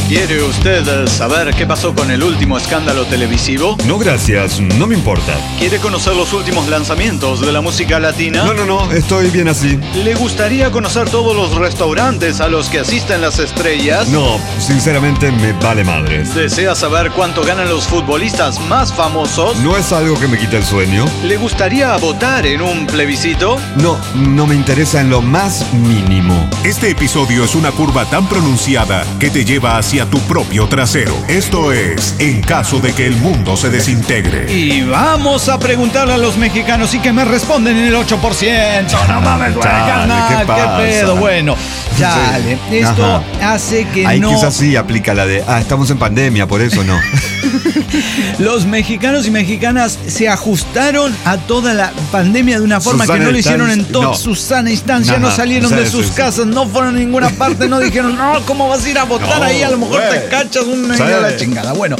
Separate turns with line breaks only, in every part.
¿Quiere usted saber qué pasó con el último escándalo televisivo?
No, gracias, no me importa.
¿Quiere conocer los últimos lanzamientos de la música latina?
No, estoy bien así.
¿Le gustaría conocer todos los restaurantes a los que asisten las estrellas?
No, sinceramente me vale madres.
¿Desea saber cuánto ganan los futbolistas más famosos?
¿No es algo que me quite el sueño?
¿Le gustaría votar en un plebiscito?
No me interesa en lo más mínimo.
Este episodio es una curva tan pronunciada que te lleva hacia tu propio trasero. Esto es En caso de que el mundo se desintegre.
Y vamos a preguntarle a los mexicanos y que me responden en el 8%. No mames, güey, carnal, ¿qué pedo? Bueno, chale.
Sí.
Esto hace que
Ay,
no...
quizás sí aplica la de, estamos en pandemia, por eso no.
Los mexicanos y mexicanas se ajustaron a toda la pandemia de una forma que no lo hicieron en toda su sana instancia. No salieron de sus casas, no fueron a ninguna parte, no dijeron, no, ¿cómo vas a ir a votar ahí? A lo mejor te cachas una idea de la chingada. Bueno,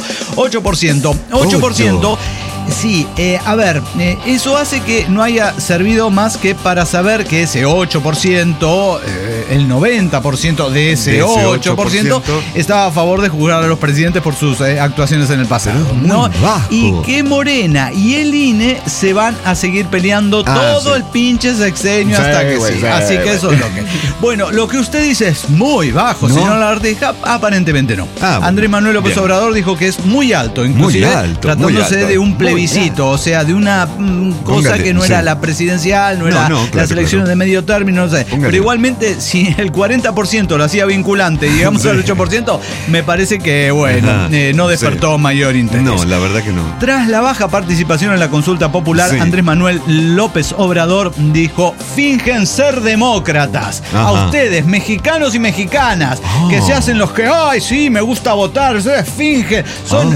8%. Sí, a ver, eso hace que no haya servido más que para saber que ese 8%, el 90% de ese 8% estaba a favor de juzgar a los presidentes por sus actuaciones en el pasado, ¿no? Y que Morena y el INE se van a seguir peleando todo el pinche sexenio hasta que sí. Así que eso es lo que... Bueno, lo que usted dice es muy bajo, señor Lagartija, aparentemente no. Andrés Manuel López Obrador dijo que es muy alto, inclusive tratándose de un plebiscito, o sea, de una cosa que no era la presidencial, no era las elecciones de medio término, no sé. Pero igualmente, si el 40% lo hacía vinculante, digamos al 8%, me parece que, bueno, no despertó mayor interés.
No, la verdad que no.
Tras la baja participación en la consulta popular, Andrés Manuel López Obrador dijo, fingen ser demócratas. A ustedes, mexicanos y mexicanas, que se hacen los que, ay, sí, me gusta votar, ustedes fingen, son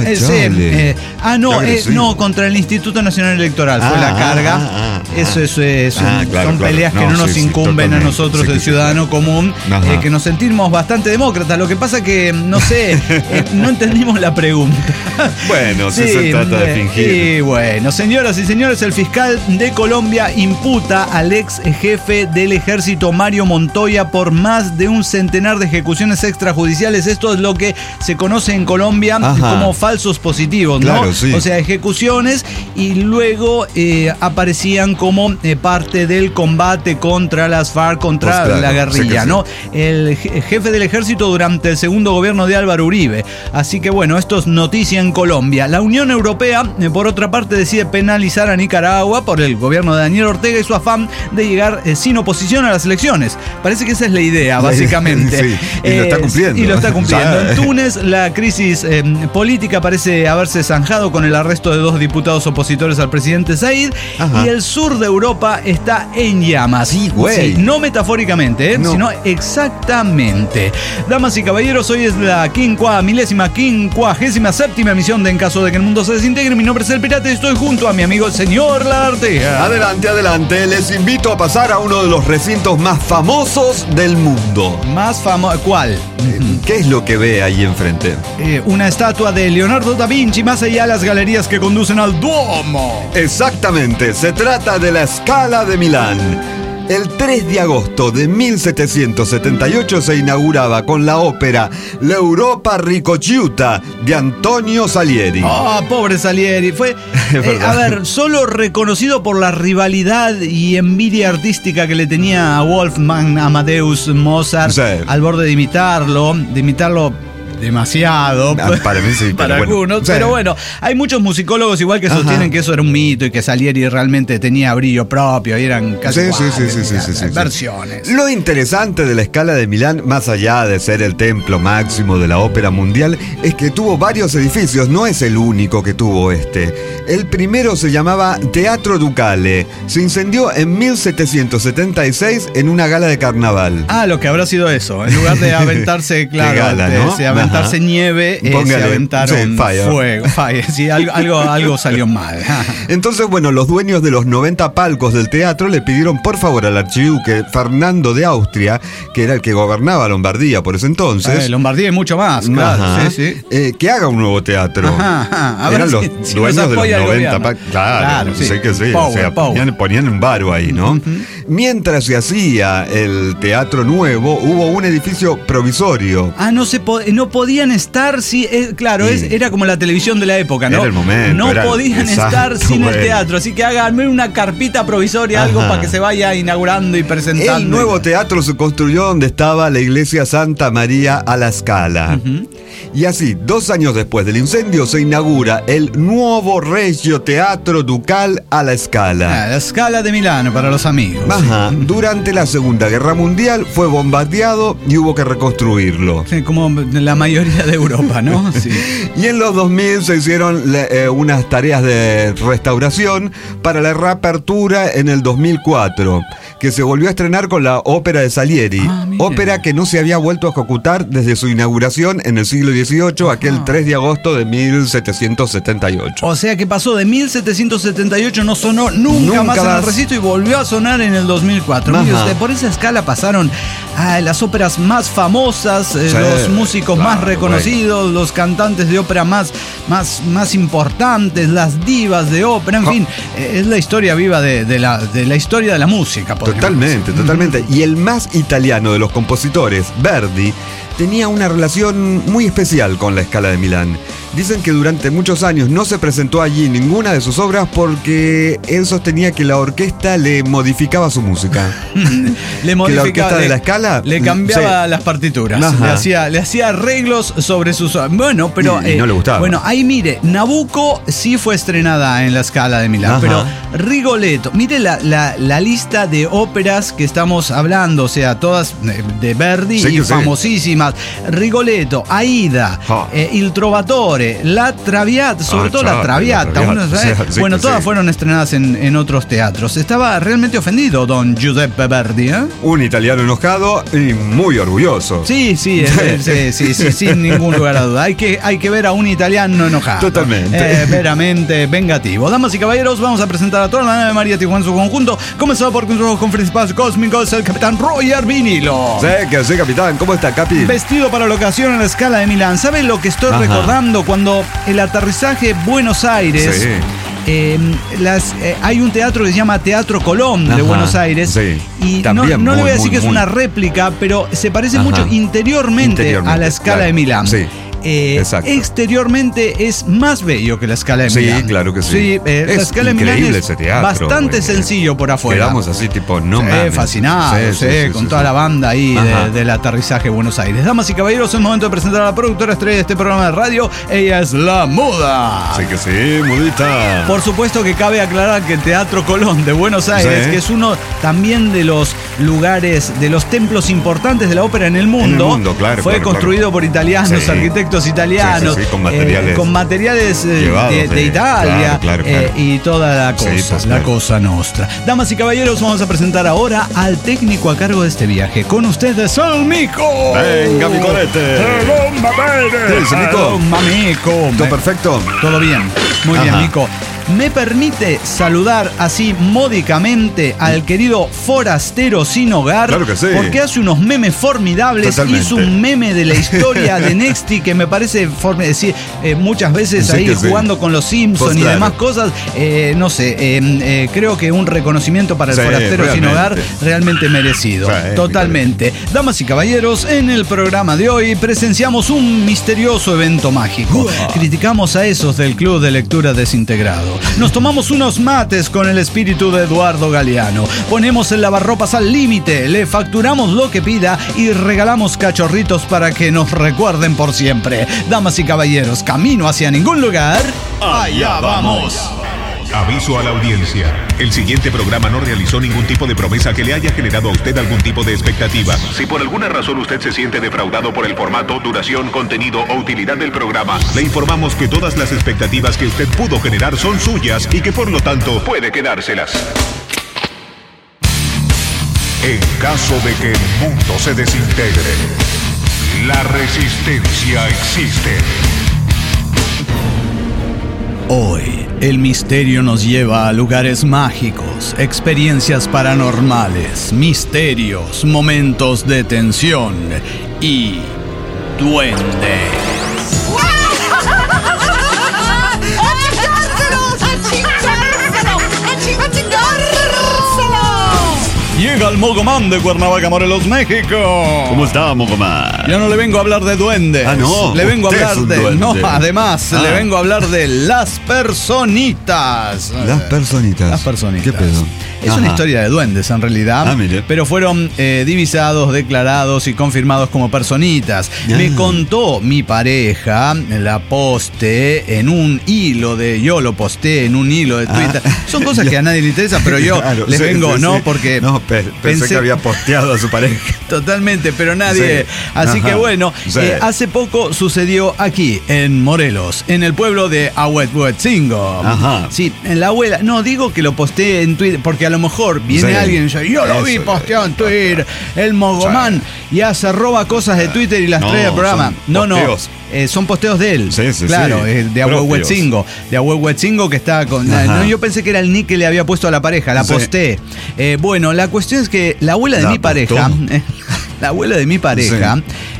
no, contra el Instituto Nacional Electoral fue la carga. Eso son peleas que no nos incumben a nosotros, el ciudadano común, que nos sentimos bastante demócratas. Lo que pasa que, no sé, no entendimos la pregunta.
Bueno, se trata de fingir.
Y bueno, señoras y señores, el fiscal de Colombia imputa al ex jefe del ejército Mario Montoya por más de un centenar de ejecuciones extrajudiciales. Esto es lo que se conoce en Colombia como falsos positivos, ¿no?
Claro, sí.
O sea, ejecuciones y luego aparecían como parte del combate contra las FARC, contra la guerrilla, ¿no? El jefe del ejército durante el segundo gobierno de Álvaro Uribe. Así que bueno, esto es noticia en Colombia. La Unión Europea, por otra parte, decide penalizar a Nicaragua por el gobierno de Daniel Ortega y su afán de llegar sin oposición a las elecciones. Parece que esa es la idea, básicamente.
Y lo está cumpliendo.
En Túnez, la crisis política parece haberse zanjado con el arresto de 2 diputados opositores al presidente Said, y el sur de Europa está en llamas. Sí, no metafóricamente, sino exactamente. Damas y caballeros, hoy es la 57ª emisión de En caso de que el mundo se desintegre. Mi nombre es El Pirata y estoy junto a mi amigo el señor Lagartija.
Adelante. Les invito a pasar a uno de los recintos más famosos del mundo.
¿Más famoso? ¿Cuál?
¿Qué es lo que ve ahí enfrente?
Una estatua de Leonardo da Vinci, más allá de las galerías que conducen al Duomo.
Exactamente, se trata de la Scala de Milán. El 3 de agosto de 1778 se inauguraba con la ópera L'Europa Riconosciuta de Antonio Salieri.
Pobre Salieri. Fue, solo reconocido por la rivalidad y envidia artística que le tenía a Wolfgang Amadeus Mozart, al borde de imitarlo demasiado
para mí sí,
para algunos, pero bueno, hay muchos musicólogos igual que sostienen que eso era un mito y que Salieri realmente tenía brillo propio y eran casi versiones.
Lo interesante de la Scala de Milán, más allá de ser el templo máximo de la ópera mundial, es que tuvo varios edificios, no es el único que tuvo este. El primero se llamaba Teatro Ducale, se incendió en 1776 en una gala de carnaval.
Lo que habrá sido eso, en lugar de aventarse, aventarse nieve, se aventaron fuego. Sí, algo salió mal.
Entonces, bueno, los dueños de los 90 palcos del teatro le pidieron por favor al archiduque Fernando de Austria, que era el que gobernaba Lombardía por ese entonces.
Lombardía y mucho más, claro.
Que haga un nuevo teatro. Eran los dueños de los 90 palcos. Claro, sé que sí. Ponían un varo ahí, ¿no? mientras se hacía el Teatro Nuevo, hubo un edificio provisorio.
No podían estar, claro, era como la televisión de la época, ¿no?
Era el momento.
No podían estar sin el teatro, así que háganme una carpita provisoria, algo para que se vaya inaugurando y presentando.
El nuevo teatro se construyó donde estaba la iglesia Santa María a la Scala. Y así, 2 años después del incendio, se inaugura el nuevo Regio Teatro Ducal a la Scala.
La Scala de Milano, para los amigos.
Ajá. Durante la Segunda Guerra Mundial fue bombardeado y hubo que reconstruirlo.
Sí, como la mayoría de Europa, ¿no? Sí.
Y en los 2000 se hicieron unas tareas de restauración para la reapertura en el 2004, que se volvió a estrenar con la ópera de Salieri. Ópera que no se había vuelto a ejecutar desde su inauguración en el siglo XVIII, aquel 3 de agosto de 1778.
O sea que pasó de 1778, no sonó nunca más en el recinto y volvió a sonar en el 2004. Mire usted, por esa escala pasaron las óperas más famosas, los músicos más reconocidos, los cantantes de ópera más importantes, las divas de ópera, en fin, es la historia viva de la historia de la música.
Totalmente. Y el más italiano de los compositores, Verdi, tenía una relación muy especial con la Scala de Milán. Dicen que durante muchos años no se presentó allí ninguna de sus obras porque él sostenía que la orquesta le modificaba su música.
Le modificaba,
que la orquesta de la Scala
le cambiaba las partituras. Le hacía arreglos sobre sus... Bueno, pero...
y no le gustaba.
Bueno, ahí mire, Nabucco sí fue estrenada en la Scala de Milán, pero Rigoletto, mire la lista de óperas que estamos hablando, o sea, todas de Verdi y famosísimas. Rigoletto, Aida, Il Trovatore, la Traviata, sobre todo la Traviata. Todas fueron estrenadas en otros teatros. Estaba realmente ofendido don Giuseppe Verdi, ¿eh?
Un italiano enojado y muy orgulloso.
Sí, sin ningún lugar a duda. Hay que ver a un italiano enojado.
Totalmente.
Veramente vengativo. Damas y caballeros, vamos a presentar a toda la nave María Tijuana en su conjunto. Comenzado por nuestros conferencias cósmicos, el capitán Roger Vinilo.
Sí, capitán. ¿Cómo está, capi?
Vestido para la ocasión en la Scala de Milán. ¿Saben lo que estoy recordando? Cuando el aterrizaje Buenos Aires... hay un teatro que se llama Teatro Colón de Buenos Aires y no le voy a decir que es una réplica, pero se parece mucho interiormente a la Scala de Milán. Exteriormente es más bello que la Scala de Milán.
Sí, claro que sí.
La Scala de Milán es bastante sencillo por afuera.
Quedamos así tipo, no mames.
Fascinados, con toda la banda ahí del aterrizaje Buenos Aires. Damas y caballeros, es momento de presentar a la productora estrella de este programa de radio. Ella es la Muda.
Sí que sí, Mudita.
Por supuesto que cabe aclarar que el Teatro Colón de Buenos Aires, que es uno también de los lugares, de los templos importantes de la ópera en el mundo, fue construido por italianos, arquitectos italianos, con materiales de Italia, y toda la cosa nostra. Damas y caballeros, vamos a presentar ahora al técnico a cargo de este viaje. Con ustedes, el Mico.
Venga, Micolete.
¿Qué dice, Mico?
¿Todo perfecto?
Todo bien. Muy bien, Mico. ¿Me permite saludar así módicamente al querido forastero sin hogar?
Claro que sí.
Porque hace unos memes formidables. Hizo un meme de la historia de Nexty que me parece muchas veces ahí jugando con los Simpsons y demás cosas. Creo que un reconocimiento para el forastero sin hogar realmente merecido. Totalmente. Damas y caballeros, en el programa de hoy presenciamos un misterioso evento mágico. Criticamos a esos del Club de Lectura Desintegrado. Nos tomamos unos mates con el espíritu de Eduardo Galeano. Ponemos el lavarropas al límite, le facturamos lo que pida y regalamos cachorritos para que nos recuerden por siempre. Damas y caballeros, camino hacia ningún lugar. ¡Allá vamos!
Aviso a la audiencia. El siguiente programa no realizó ningún tipo de promesa que le haya generado a usted algún tipo de expectativa. Si por alguna razón usted se siente defraudado por el formato, duración, contenido o utilidad del programa, le informamos que todas las expectativas que usted pudo generar son suyas y que por lo tanto puede quedárselas. En caso de que el mundo se desintegre, la resistencia existe.
Hoy, el misterio nos lleva a lugares mágicos, experiencias paranormales, misterios, momentos de tensión y duendes. llega el Mogomán de Cuernavaca, Morelos, México.
¿Cómo está, Mogomán?
Yo no le vengo a hablar de duendes.
Ah, no.
Le vengo a hablar de...
duende.
No, además, le vengo a hablar de las personitas.
Las personitas.
Las personitas.
¿Qué pedo?
Es una historia de duendes, en realidad.
Mire.
Pero fueron divisados, declarados y confirmados como personitas. Me contó mi pareja, la poste en un hilo de... Yo lo posté en un hilo de Twitter. Son cosas que a nadie le interesa, pero yo les vengo, ¿no? Porque...
No, pensé que había posteado a su pareja.
Totalmente, pero nadie...
Sí.
Así que bueno,
Sí.
hace poco sucedió aquí, en Morelos, en el pueblo de Ahuehuetzingo.
Ajá.
Sí, en la abuela... No, digo que lo posteé en Twitter, porque a lo mejor viene
Sí.
alguien y dice, yo lo vi
Eso,
posteado en Twitter, el Mogomán, ya se roba cosas de Twitter y las trae al programa.
son posteos.
Son posteos de él.
Sí, sí,
claro,
sí.
de Ahuehuetzingo. De Ahuehuetzingo que está con... No, yo pensé que era el nick que le había puesto a la pareja, la
Sí.
posté. Bueno, la cuestión es que la abuela de
¿La
mi pareja...
postó?
La abuela de mi pareja...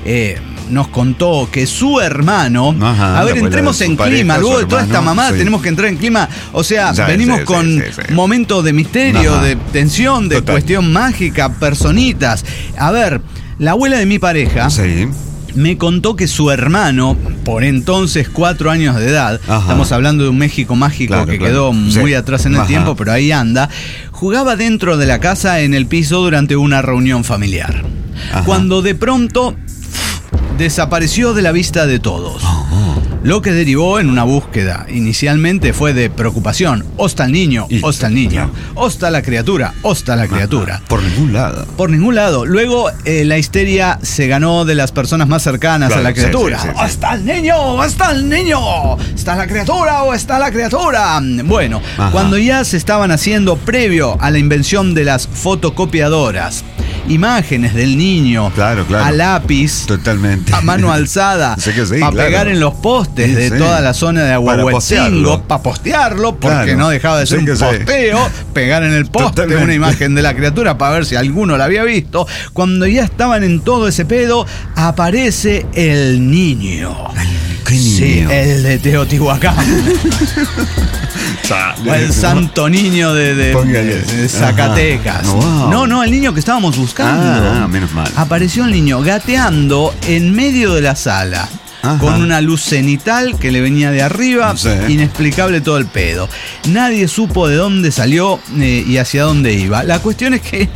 nos contó que su hermano...
Ajá,
a ver,
la abuela
entremos
de su
en
pareja,
clima.
su
Luego de toda esta
hermano,
mamada
sí.
tenemos que entrar en clima. O sea,
Sí,
venimos
sí,
con
sí.
momentos de misterio,
Ajá.
de tensión, de
Total.
cuestión mágica, personitas. A ver, la abuela de mi pareja...
Sí.
Me contó que su hermano, por entonces 4 años de edad,
Ajá.
estamos hablando de un México mágico
Claro,
que
claro.
quedó muy
Sí.
atrás en el
Ajá.
tiempo, pero ahí anda, jugaba dentro de la casa en el piso durante una reunión familiar.
Ajá.
Cuando de pronto desapareció de la vista de todos. Lo que derivó en una búsqueda. Inicialmente fue de preocupación. Osta el niño,
Y-
osta el niño.
claro.
Osta la criatura, osta la criatura.
Por ningún lado.
Por ningún lado. Luego la histeria se ganó de las personas más cercanas
Claro,
a la criatura.
sí, sí, sí.
¡O está el niño! ¡O está el niño! ¿Está la criatura o está la criatura? Bueno,
Ajá.
cuando ya se estaban haciendo, previo a la invención de las fotocopiadoras, imágenes del niño
Claro, claro.
a lápiz,
Totalmente.
a mano alzada,
Sé que sí,
para
claro.
pegar en los postes de
Sí.
toda la zona de
Para
Ahuehuetzingo,
postearlo.
para postearlo, porque
Claro.
no dejaba de ser
Sí
un
que sí.
posteo, pegar en el poste
Totalmente.
una imagen de la criatura para ver si alguno la había visto. Cuando ya estaban en todo ese pedo, aparece el niño.
¿Qué niño?
Sí, el de Teotihuacán. O el santo niño de
Póngale.
Zacatecas.
Ajá. Wow.
No, el niño que estábamos buscando.
Menos mal.
Apareció el niño gateando en medio de la sala.
Ajá.
Con una luz cenital que le venía de arriba,
Sí.
inexplicable todo el pedo. Nadie supo de dónde salió y hacia dónde iba. La cuestión es que,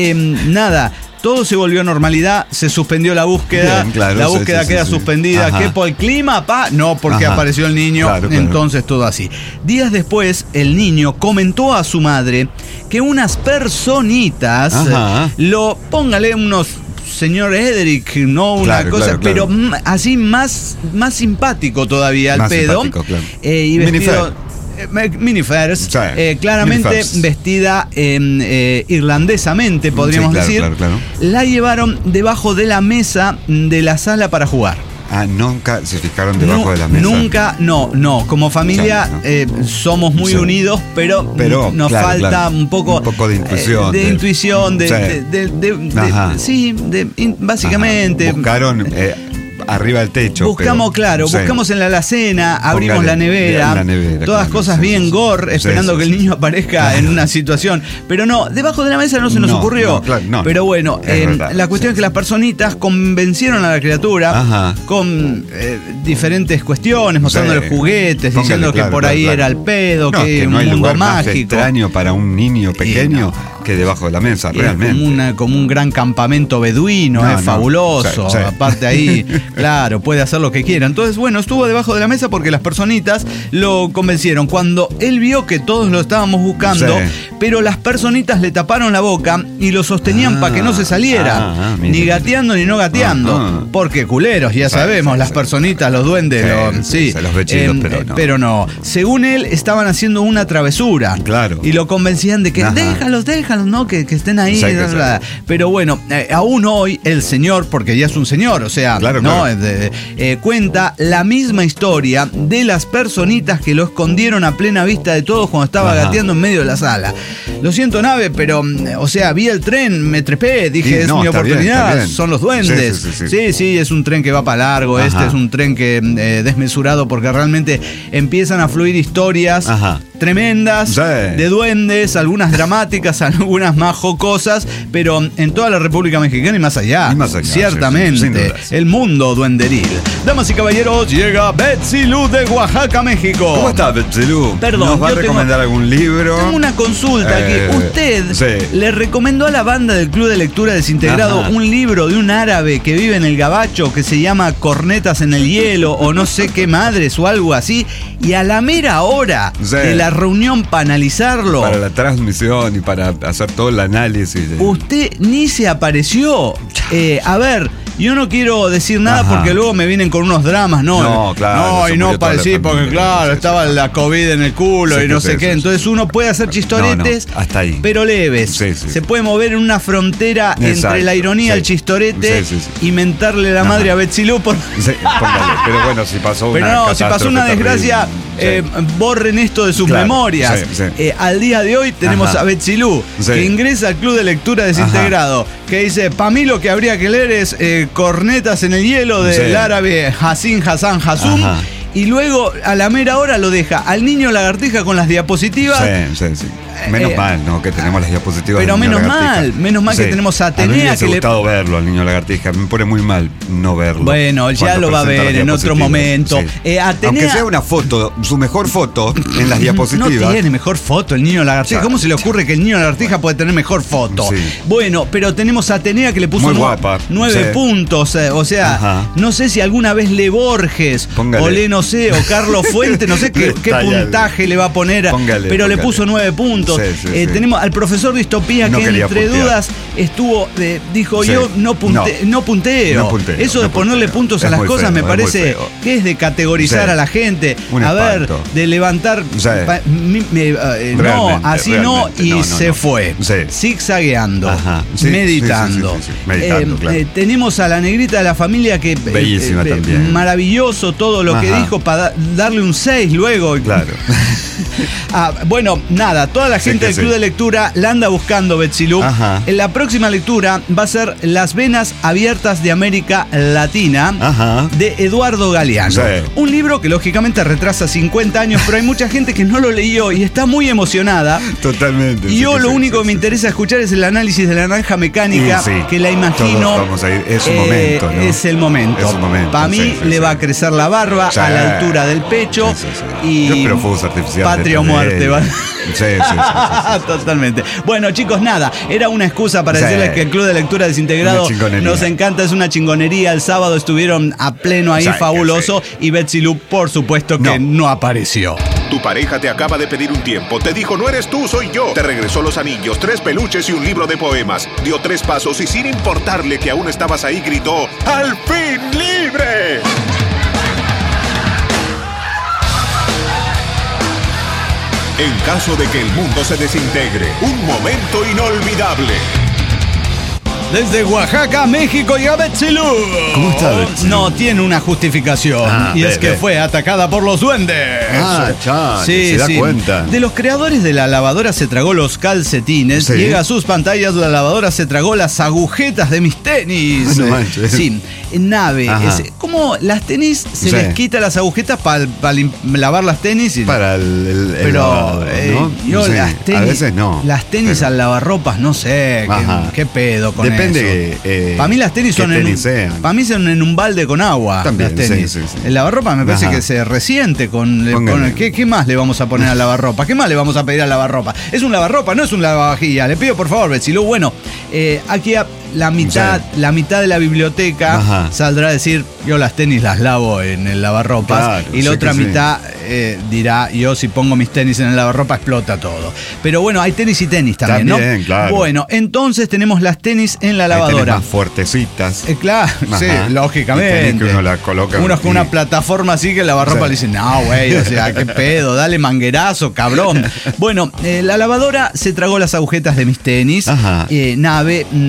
nada, todo se volvió a normalidad, se suspendió la búsqueda,
Bien, claro,
la
sí,
búsqueda
sí,
queda
sí, sí.
suspendida.
Ajá.
¿Qué por el clima, pa? No, porque
Ajá.
apareció el niño,
Claro, claro.
entonces todo así. Días después, el niño comentó a su madre que unas personitas,
Ajá.
póngale unos... Señor Edric, no una
Claro,
cosa,
claro, claro.
pero así más simpático todavía al
Más
pedo.
simpático, claro.
Y vestido. Minifers,
Sí,
claramente
minifers.
vestida irlandesamente, podríamos
Sí, claro,
decir.
claro, claro.
La llevaron debajo de la mesa de la sala para jugar.
Ah, nunca se fijaron debajo de la mesa.
Nunca, no. Como familia somos muy
Sí.
unidos, pero nos
claro,
falta
claro.
un poco
de intuición.
de intuición,
Ajá.
básicamente.
Ajá. Buscaron arriba del techo.
Buscamos, claro,
sí.
buscamos en la alacena, abrimos
Póngale,
la nevera,
la nevera,
todas
claro,
cosas
sí,
bien
sí.
gore, esperando
Sí,
que
sí,
el niño
sí.
aparezca en una situación. Pero no, debajo de la mesa no se nos
No,
ocurrió.
no, claro, no,
pero bueno,
es verdad,
la cuestión
sí,
es que las personitas convencieron a la criatura
Ajá.
con diferentes cuestiones, mostrándole
Sí.
juguetes,
Póngale,
diciendo que
claro,
por
claro,
ahí
claro.
era el pedo,
No,
que
no
un
hay
mundo
lugar más
mágico.
extraño para un niño pequeño
no.
que debajo de la mesa,
Es
realmente.
como un gran campamento beduino,
No,
es
no.
fabuloso.
Sí, sí.
Aparte ahí, claro, puede hacer lo que quiera. Entonces, bueno, estuvo debajo de la mesa porque las personitas lo convencieron. Cuando él vio que todos lo estábamos buscando,
Sí.
pero las personitas le taparon la boca y lo sostenían para que no se saliera.
mire.
Ni gateando ni no gateando.
Ajá.
Porque culeros, ya
Sí,
sabemos,
sí,
las
sí.
personitas, los duendes,
Sí, se los ve chidos, pero no.
Según él, estaban haciendo una travesura.
Claro.
Y lo convencían de que
Ajá.
déjalos, ¿no? Que estén ahí.
Sí, que
bla,
sí.
bla. Pero bueno, aún hoy el señor, porque ya es un señor, o sea,
Claro,
¿no?
claro.
Cuenta la misma historia de las personitas que lo escondieron a plena vista de todos cuando estaba
Ajá.
gateando en medio de la sala. Lo siento, nave, pero, o sea, vi el tren, me trepé, dije,
Sí,
es
no,
mi
está bien,
oportunidad,
está bien.
son los duendes.
Sí,
Es un tren que va para largo,
Ajá.
este es un tren que desmesurado porque realmente empiezan a fluir historias
Ajá.
tremendas, de duendes, algunas dramáticas, algunas más jocosas, pero en toda la República Mexicana y más allá. Ciertamente. Sí, el mundo duenderil. Damas y caballeros, llega Betsy Lu de Oaxaca, México.
¿Cómo está, Betsy Lu?
Perdón,
¿nos va a recomendar algún libro?
Tengo una consulta aquí. Usted le recomendó a la banda del Club de Lectura Desintegrado un libro de un árabe que vive en el Gabacho que se llama Cornetas en el Hielo o no sé qué madres o algo así, y a la mera hora de la reunión para analizarlo,
para la transmisión y para hacer todo el análisis
usted ni se apareció. A ver, yo no quiero decir nada porque luego me vienen con unos dramas,
no, claro,
no, y no parecí porque claro, estaba la COVID en el culo y no sé qué. Entonces uno puede hacer chistoretes,
hasta ahí,
pero leves. Se puede mover en una frontera entre la ironía, el chistorete y mentarle la madre a Betsy Lu por...
Póngale, pero bueno, si pasó
una desgracia, borren esto de sus memorias. Al día de hoy tenemos a Betsy Lu, que ingresa al Club de Lectura Desintegrado, que dice, para mí lo que habría que leer es Cornetas en el Hielo del árabe Hassan Hassum. Y luego a la mera hora lo deja al niño lagartija con las diapositivas.
Menos mal, ¿no? Que tenemos las diapositivas.
Pero menos mal que tenemos a Atenea.
A mí me hubiese gustado verlo al niño lagartija. Me pone muy mal no verlo.
Bueno, ya lo va a ver en otro momento. Atenea,
aunque sea una foto, su mejor foto en las diapositivas.
No tiene mejor foto el niño lagartija. ¿Cómo se le ocurre que el niño lagartija puede tener mejor foto? Bueno, pero tenemos a Atenea que le puso 9 puntos. O sea, no sé si alguna vez lee Borges o lee, no sé, o Carlos Fuentes, no sé qué puntaje le va a poner, pero le puso 9 puntos. Tenemos al profesor Distopía que entre dudas estuvo, dijo yo no punteo. Eso de ponerle puntos a las cosas me parece que es de categorizar a la gente. A ver, de levantar, no, así no, y se fue. Zigzagueando, meditando. Tenemos a la negrita de la familia que
bellísima también.
Maravilloso todo lo que dijo para darle un 6 luego.
Claro.
Bueno, nada, toda la gente del Club de Lectura la anda buscando, Betsy Lu. En la próxima lectura va a ser Las Venas Abiertas de América Latina, de Eduardo Galeano. Un libro que lógicamente retrasa 50 años, pero hay mucha gente que no lo leyó y está muy emocionada.
Totalmente.
Y yo lo único que me interesa escuchar es el análisis de La Naranja Mecánica, que la imagino.
Vamos a ir. Es un momento, ¿no?
Es el momento. Para mí le va a crecer la barba a la altura del pecho. Y
yo espero fuegos artificiales.
Patria o muerte, ¿vale? Totalmente. Bueno, chicos, nada, era una excusa para decirles que el Club de Lectura Desintegrado nos encanta, es una chingonería. El sábado estuvieron a pleno ahí, fabuloso, y Betsy Lu, por supuesto que no apareció.
Tu pareja te acaba de pedir un tiempo, te dijo no eres tú, soy yo. Te regresó los anillos, 3 peluches y un libro de poemas. Dio 3 pasos y sin importarle que aún estabas ahí gritó ¡al fin libre! En caso de que el mundo se desintegre, un momento inolvidable.
Desde Oaxaca, México, llega Betsy Lu.
¿Cómo está Betsy Lu?
No tiene una justificación. Es que fue atacada por los duendes.
Se da cuenta.
De los creadores de la lavadora se tragó los calcetines. Llega a sus pantallas, la lavadora se tragó las agujetas de mis tenis.
No manches.
Nave. ¿Cómo las tenis se les quita las agujetas para lavar las tenis?
Para el
pero
¿no?
Yo las tenis,
a veces no.
Las tenis al lavarropas, no sé. ¿Qué pedo con eso?
Depende.
Para mí las tenis son para mí son en un balde con agua.
También,
las tenis. El lavarropa me parece que se resiente con ¿qué más le vamos a poner al lavarropa? ¿Qué más le vamos a pedir al lavarropa? Es un lavarropa, no es un lavavajilla. Le pido por favor, Betsy Lu. Bueno, aquí la mitad de la biblioteca saldrá a decir yo las tenis las lavo en el lavarropas, y la otra mitad dirá yo si pongo mis tenis en el lavarropa explota todo. Pero bueno, hay tenis y tenis también, ¿no?
Claro.
Bueno, entonces tenemos las tenis en la lavadora.
Más fuertecitas.
Claro, lógicamente.
Que uno la coloca.
Uno con una plataforma así que el lavarropa le dice, no, güey, o sea, qué pedo, dale manguerazo, cabrón. Bueno, la lavadora se tragó las agujetas de mis tenis. Nave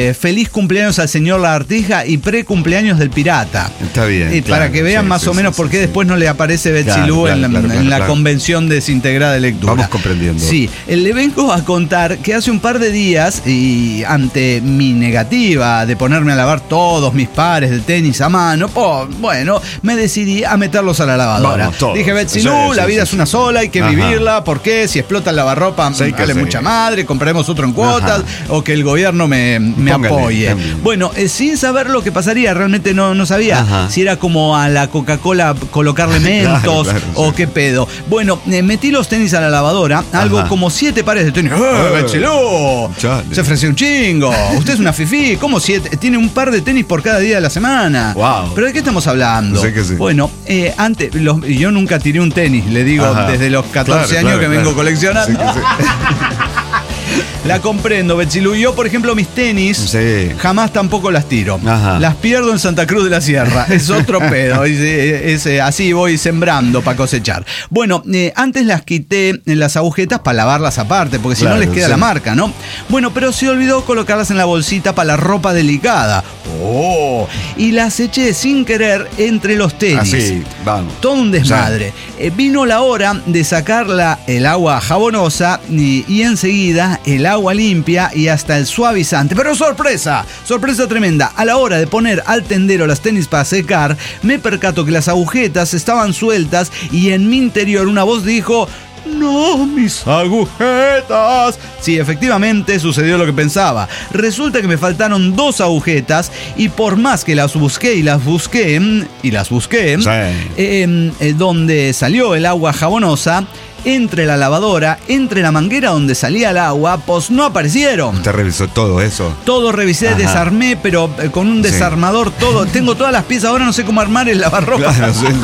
feliz cumpleaños al señor Lagartija y pre-cumpleaños del pirata.
Está bien.
Claro, para que vean más o menos por qué después no le aparece Betsilú en la convención desintegrada de lectura.
Vamos comprendiendo.
Sí, le vengo a contar que hace un par de días, y ante mi negativa de ponerme a lavar todos mis pares de tenis a mano, bueno, me decidí a meterlos a la lavadora.
Vamos,
dije, Betsilú, la vida es una sola, hay que vivirla, ¿por qué? Si explota el lavarropa, vale mucha madre, compraremos otro en cuotas, o que el gobierno me apoye. También. Bueno, sin saber lo que pasaría, realmente no sabía si era como a la Coca-Cola colocarle mentos o qué pedo. Bueno, metí los tenis a la lavadora, algo como 7 pares de tenis. Betsilú, se ofreció un chingo. Usted es una fifí, ¿cómo 7? Tiene un par de tenis por cada día de la semana.
Wow.
¿Pero de qué estamos hablando?
Sé que sí.
Bueno, antes, yo nunca tiré un tenis, le digo, desde los 14 años que vengo coleccionando. Sí. La comprendo, Betsilú. Yo, por ejemplo, mis tenis jamás tampoco las tiro. Las pierdo en Santa Cruz de la Sierra. Es otro pedo. Así voy sembrando para cosechar. Bueno, antes las quité en las agujetas para lavarlas aparte, porque si no les queda la marca, ¿no? Bueno, pero se olvidó colocarlas en la bolsita para la ropa delicada. Y las eché sin querer entre los tenis.
Así, vamos.
Todo un desmadre. Vino la hora de sacarla el agua jabonosa y enseguida el agua limpia y hasta el suavizante. Pero sorpresa tremenda. A la hora de poner al tendero las tenis para secar, me percato que las agujetas estaban sueltas y en mi interior una voz dijo: ¡no, mis agujetas! Sí, efectivamente sucedió lo que pensaba. Resulta que me faltaron 2 agujetas y por más que las busqué, donde salió el agua jabonosa, entre la lavadora, entre la manguera donde salía el agua, pues no aparecieron.
¿Usted revisó todo eso?
Todo revisé, desarmé, pero con un desarmador todo. Tengo todas las piezas, ahora no sé cómo armar el lavarropa. Claro, sí.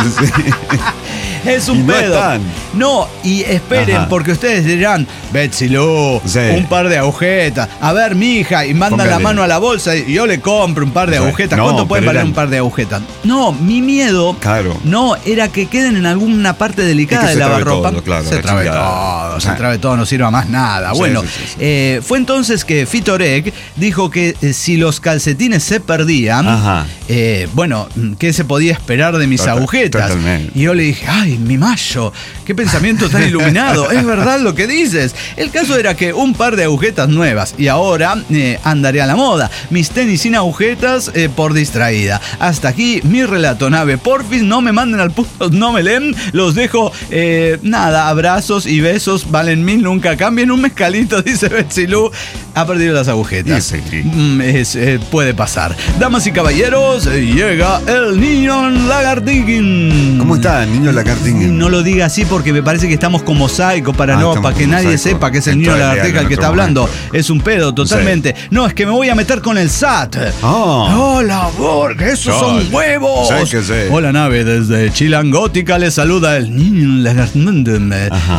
Es un pedo. No, y esperen, porque ustedes dirán, Betsilú, un par de agujetas. A ver, mija, y mandan la mano a la bolsa y yo le compro un par de agujetas. ¿Cuánto pueden valer un par de agujetas? No, mi miedo no era que queden en alguna parte delicada del lavarropa. Se trabe todo, no sirva más nada. Bueno, fue entonces que Fitorek dijo que si los calcetines se perdían, bueno, ¿qué se podía esperar de mis agujetas? Totalmente. Y yo le dije, ay, mi mayo, qué pensamiento tan iluminado, es verdad lo que dices. El caso era que un par de agujetas nuevas y ahora andaré a la moda. Mis tenis sin agujetas por distraída. Hasta aquí mi relato, nave. Porfis, no me manden al puto, no me leen. Los dejo, nada, abrazos y besos valen 1000, nunca cambien. Un mezcalito, dice Betsilú. Ha perdido las agujetas. Puede pasar. Damas y caballeros, llega el niño Lagartiguín.
¿Cómo está el niño Lagartiguín?
No lo diga así porque me parece que estamos como mosaico para que nadie sepa que es el niño Lagartija el que está hablando. Es un pedo, totalmente. No, es que me voy a meter con el SAT. Hola, Borg, esos son huevos. Hola, nave, desde Chilangótica les saluda el niño Lagartiguín.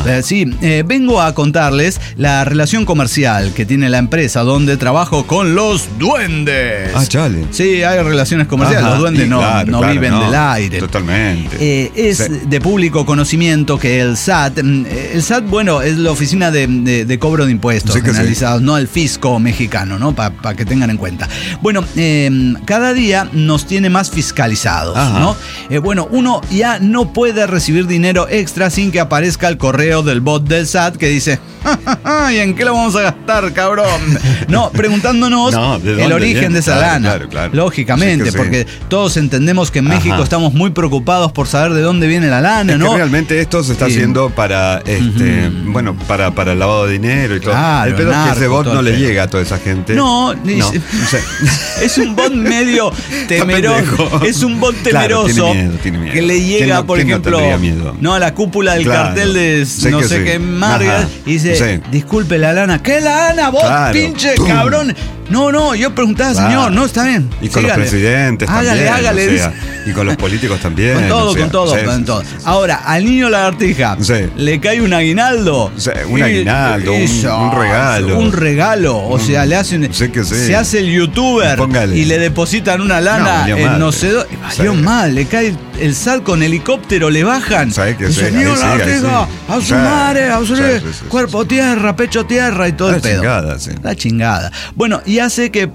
Vengo a contarles la relación comercial que tiene la empresa donde trabajo con los duendes.
Chale.
Sí, hay relaciones comerciales. Los duendes no viven del aire.
Totalmente.
Es de público conocimiento que el SAT, bueno, es la oficina de cobro de impuestos generalizados, no el fisco mexicano, ¿no? Para que tengan en cuenta. Bueno, cada día nos tiene más fiscalizados, ¿no? Bueno, uno ya no puede recibir dinero extra sin que aparezca el correo del bot del SAT que dice, ¿y en qué lo vamos a gastar, cabrón? No, preguntándonos el origen de esa lana. Claro. Lógicamente, porque todos entendemos que en México estamos muy preocupados por saber de dónde viene la lana, ¿no?
Que realmente esto se está haciendo para bueno, para el lavado de dinero y todo. El pedo es que ese bot no le llega a toda esa gente.
No. Es un bot medio temeroso. Es un bot temeroso tiene miedo. Que le llega, por ejemplo, a la cúpula del cartel de no sé qué marca y dice, disculpe la lana. ¿Qué lana, vos, pinche cabrón? No, yo preguntaba, señor, no, está bien.
Y con los presidentes también.
Hágale.
Y con los políticos también.
Con todo. Ahora, al niño Lagartija le cae un aguinaldo.
Un aguinaldo, un regalo.
Un regalo. O sea, le hacen. Se hace el youtuber y le depositan una lana en no sé dónde. Valió mal, le cae el SAT con helicóptero le bajan.
¿Sabes qué?
Señor Lagartija, a su madre, a su cuerpo tierra, pecho tierra y todo el pedo. La chingada. Bueno, y hace que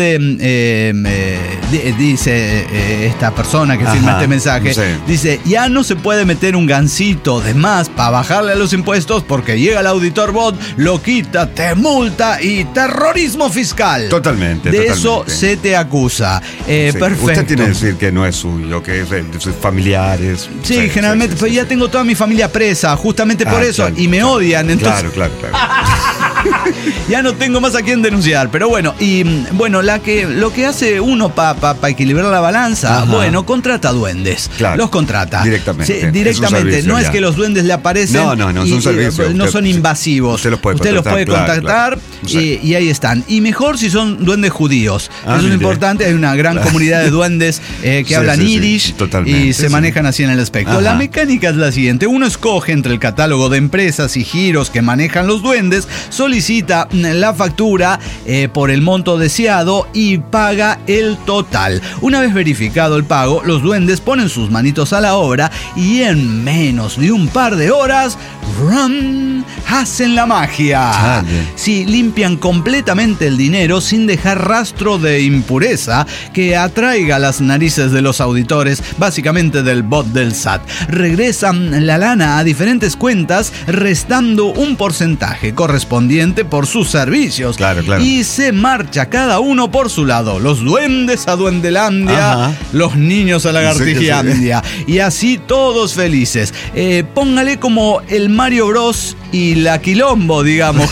dice esta persona que firma este mensaje, dice, ya no se puede meter un gancito de más para bajarle a los impuestos porque llega el auditor bot, lo quita, te multa y terrorismo fiscal.
Totalmente.
Eso se te acusa. Perfecto.
Usted tiene que decir que no es suyo, que es de sus familiares.
Sí, generalmente, pero ya tengo toda mi familia presa, justamente por eso, y me odian. Entonces,
claro.
ya no tengo más a quién denunciar. Pero bueno, y bueno, lo que hace uno para equilibrar la balanza, bueno, contrata duendes.
Claro.
Los contrata.
Directamente.
Sí, directamente.
Servicio,
no es que los duendes le aparecen.
No, es un servicio.
No son invasivos.
Usted los puede
contactar
claro.
Y ahí están. Y mejor si son duendes judíos. Eso es importante. Hay una gran comunidad de duendes que hablan yiddish y se manejan así en el espectro. La mecánica es la siguiente. Uno escoge entre el catálogo de empresas y giros que manejan los duendes, solicita la factura por el monto deseado y paga el total. Una vez verificado el pago, los duendes ponen sus manitos a la obra y en menos de un par de horas hacen la magia. Sí, limpian completamente el dinero sin dejar rastro de impureza que atraiga las narices de los auditores, básicamente del bot del SAT. Regresan la lana a diferentes cuentas, restando un porcentaje correspondiente por sus servicios.
Claro.
Y se marcha cada uno por su lado. Los duendes a Duendelandia, los niños a Lagartijandia. Y así todos felices. Póngale como el Mario Bros y la Quilombo, digamos.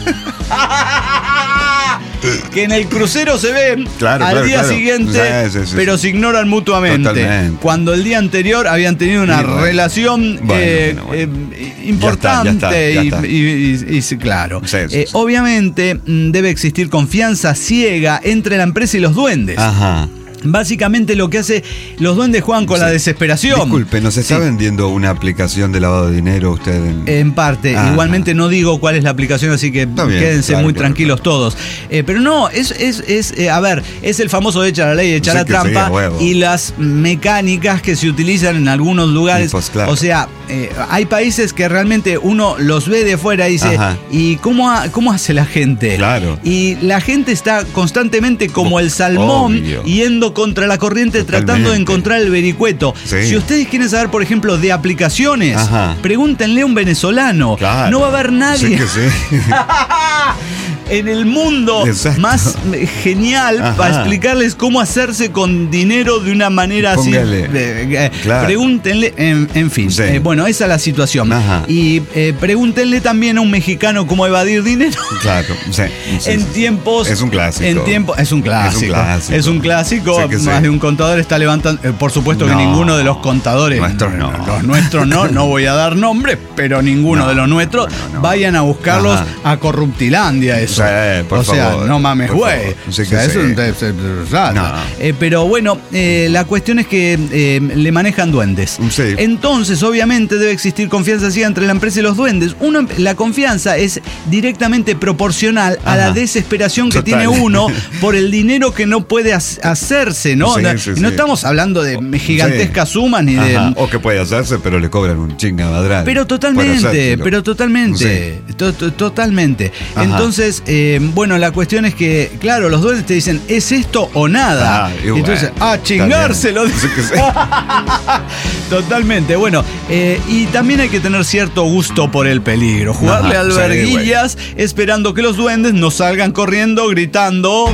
Que en el crucero se ven al día siguiente, pero se ignoran mutuamente.
Totalmente.
Cuando el día anterior habían tenido una relación importante.
Ya está.
Y claro. Obviamente debe existir confianza ciega entre la empresa y los duendes. Básicamente lo que hace, los duendes juegan con la desesperación.
Disculpe, ¿nos está vendiendo una aplicación de lavado de dinero usted?
En parte, igualmente no digo cuál es la aplicación, así que quédense muy tranquilos todos. Pero no, es el famoso echa la ley, echa la trampa, y las mecánicas que se utilizan en algunos lugares. O sea, hay países que realmente uno los ve de fuera y dice, ¿y cómo hace la gente?
Claro.
Y la gente está constantemente como el salmón, yendo contra la corriente, tratando de encontrar el vericueto. Si ustedes quieren saber, por ejemplo, de aplicaciones, pregúntenle a un venezolano. No va a haber nadie en el mundo más genial para explicarles cómo hacerse con dinero de una manera así. Pregúntenle, en fin. Bueno, esa es la situación. Y pregúntenle también a un mexicano cómo evadir dinero. En tiempos.
Es un clásico.
Es un clásico. Más de un contador está levantando. Por supuesto que ninguno de los contadores. Los nuestros no voy a dar nombres, pero ninguno de los nuestros. Vayan a buscarlos a Corruptilandia, eso.
Por favor,
no mames, güey. Pero bueno, la cuestión es que le manejan duendes. Entonces, obviamente, debe existir confianza ciega entre la empresa y los duendes. La confianza es directamente proporcional a la desesperación que tiene uno por el dinero que no puede hacerse, ¿no? No estamos hablando de gigantescas sumas ni de.
O que puede hacerse, pero le cobran un chingamadral.
Pero totalmente. Totalmente. Entonces, bueno, la cuestión es que, claro, los duendes te dicen, ¿es esto o nada? Entonces, chingárselo. Totalmente. Bueno, y también hay que tener cierto gusto por el peligro. Jugarle al verguillas esperando que los duendes no salgan corriendo gritando.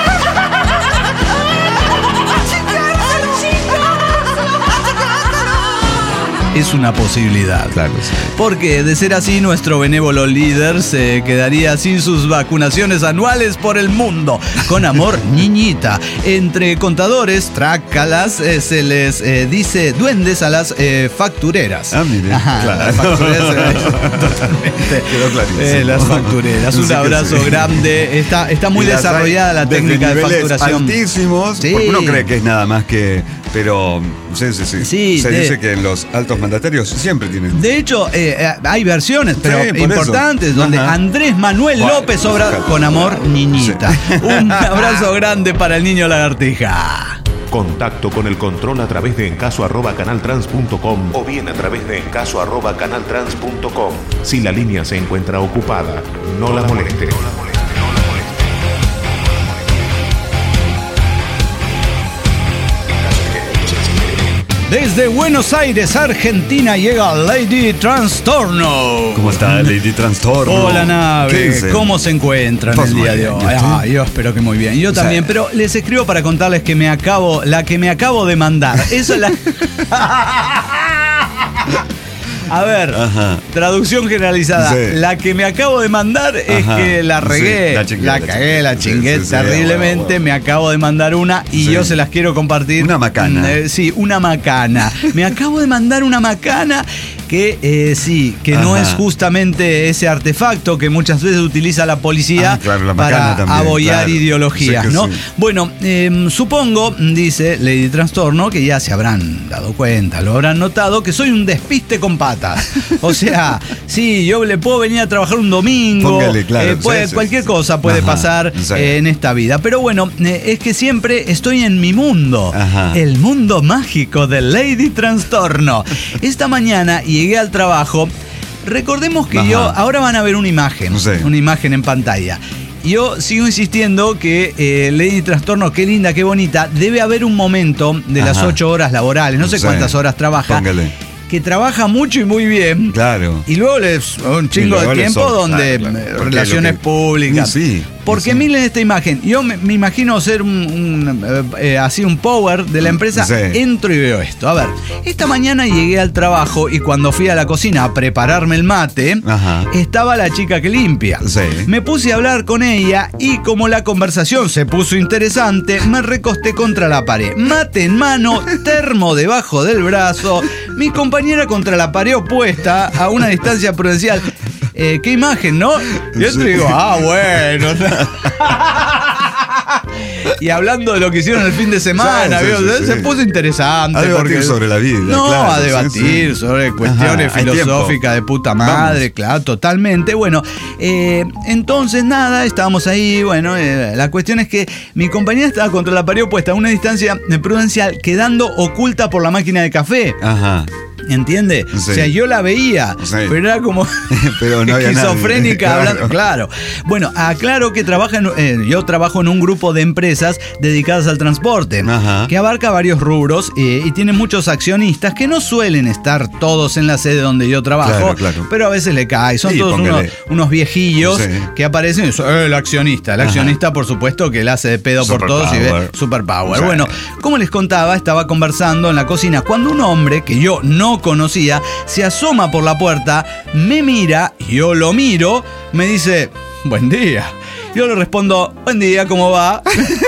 Es una posibilidad.
Claro, sí.
Porque de ser así, nuestro benévolo líder se quedaría sin sus vacunaciones anuales por el mundo. Con amor, niñita. Entre contadores, trácalas, se les dice duendes a las factureras.
Mire.
Las factureras. Totalmente.
Quedó clarísimo.
Las factureras. Un abrazo grande. Está muy desarrollada la técnica de facturación.
Altísimos. Porque uno cree que es nada más que. Pero se dice que en los altos mandatarios siempre tienen.
De hecho, hay versiones, pero importantes, donde Andrés Manuel López Obrador, con amor, niñita. Un abrazo grande para el niño lagartija.
Contacto con el control a través de encaso@canaltrans.com o bien a través de encaso@canaltrans.com. Si la línea se encuentra ocupada, no la moleste.
Desde Buenos Aires, Argentina, llega Lady Trastorno.
¿Cómo está Lady Trastorno?
Hola, nave. ¿Cómo se encuentran el día de hoy? Yo espero que muy bien. Yo también, pero les escribo para contarles que la que me acabo de mandar. Eso es la... A ver, traducción generalizada. Sí. La que me acabo de mandar es que la regué, la chingué terriblemente. Me acabo de mandar una y yo se las quiero compartir.
Una macana.
Sí, una macana. Me acabo de mandar una macana que no es justamente ese artefacto que muchas veces utiliza la policía para abollar ideologías, ¿no? Sí. Bueno, supongo, dice Lady Trastorno, que ya se habrán dado cuenta, lo habrán notado, que soy un despiste con patas. O sea, sí, yo le puedo venir a trabajar un domingo. Póngale, claro, cualquier cosa puede pasar en esta vida. Pero bueno, es que siempre estoy en mi mundo. El mundo mágico de Lady Trastorno. Esta mañana llegué al trabajo. Recordemos que ahora van a ver una imagen en pantalla. Yo sigo insistiendo que Lady Trastorno, qué linda, qué bonita. Debe haber un momento de las 8 horas laborales, no sé cuántas horas trabaja. Póngale. Que trabaja mucho y muy bien. Claro. Y luego un chingo de tiempo donde relaciones públicas. Sí. Porque miren esta imagen. Yo me imagino ser así un power de la empresa. Entro y veo esto. A ver, esta mañana llegué al trabajo y cuando fui a la cocina a prepararme el mate, estaba la chica que limpia. Me puse a hablar con ella y como la conversación se puso interesante, me recosté contra la pared. Mate en mano, termo debajo del brazo, mi compañera contra la pared opuesta a una distancia prudencial. Qué imagen, ¿no? Yo te digo, bueno. Y hablando de lo que hicieron el fin de semana, se puso interesante. A
debatir sobre la vida.
No, a debatir sobre cuestiones filosóficas de puta madre, claro, totalmente. Bueno, entonces nada, estábamos ahí. Bueno, la cuestión es que mi compañera estaba contra la pared opuesta a una distancia prudencial, quedando oculta por la máquina de café. ¿Entiende? Sí. O sea, yo la veía, pero era como pero no esquizofrénica hablando. Claro. Bueno, aclaro que yo trabajo en un grupo de empresas dedicadas al transporte, que abarca varios rubros y tiene muchos accionistas que no suelen estar todos en la sede donde yo trabajo, pero a veces le cae. Son todos unos viejillos que aparecen y son el accionista, por supuesto, que la hace de pedo por todos y ve superpower. Bueno, como les contaba, estaba conversando en la cocina cuando un hombre que yo no conocía se asoma por la puerta, me mira, yo lo miro, me dice, buen día. Yo le respondo, buen día, ¿cómo va?